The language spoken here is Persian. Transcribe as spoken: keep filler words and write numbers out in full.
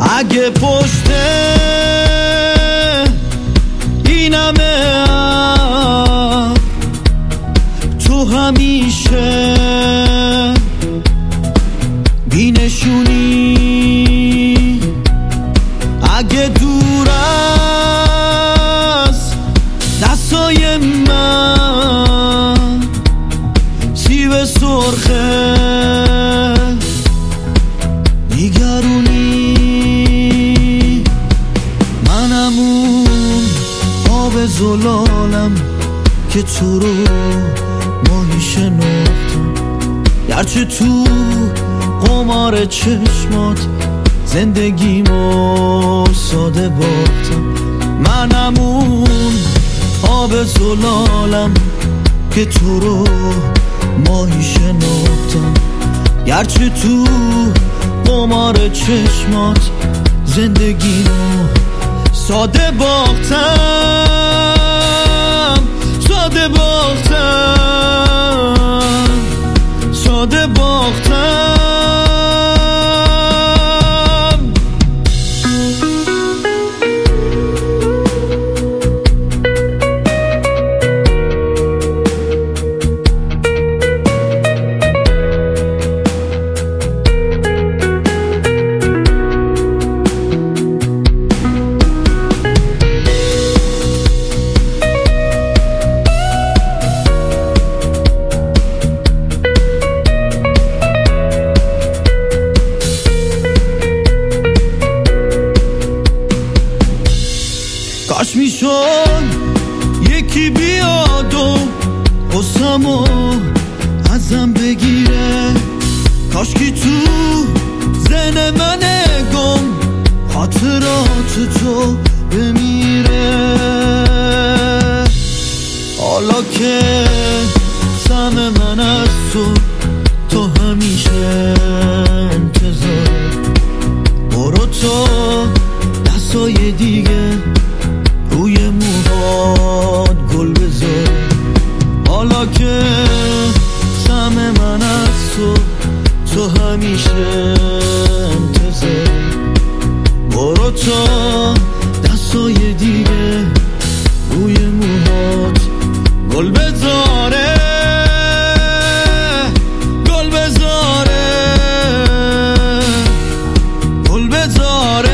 اگه پشت اینمه تو همیشه بینشونی، اگه دور از دستای من سیب سرخه نیگرونی، منم اون آب زلالم که تو رو ماهی شناختم، گرچه تو قمار چشمات زندگیمو ساده باختم. منم اون آب زلالم که تو رو ماهی شناختم، گرچه تو قمار چشمات زندگیمو ساده باختم، ساده باختم، ساده باختم. کاش میشد یکی بیاد و قصه‌مو ازم بگیره، کاش کی تو ذهن من گم خاطرات تو بمیره. حالا که سهم من از تو تو همیشه انتظار، برو تو دستای دیگه روی موهات گل بذار. حالا که سهم من از تو تو همیشه انتظار، برو تو دستای دیگه روی موهات گل بذاره، گل بذاره، گل بذاره.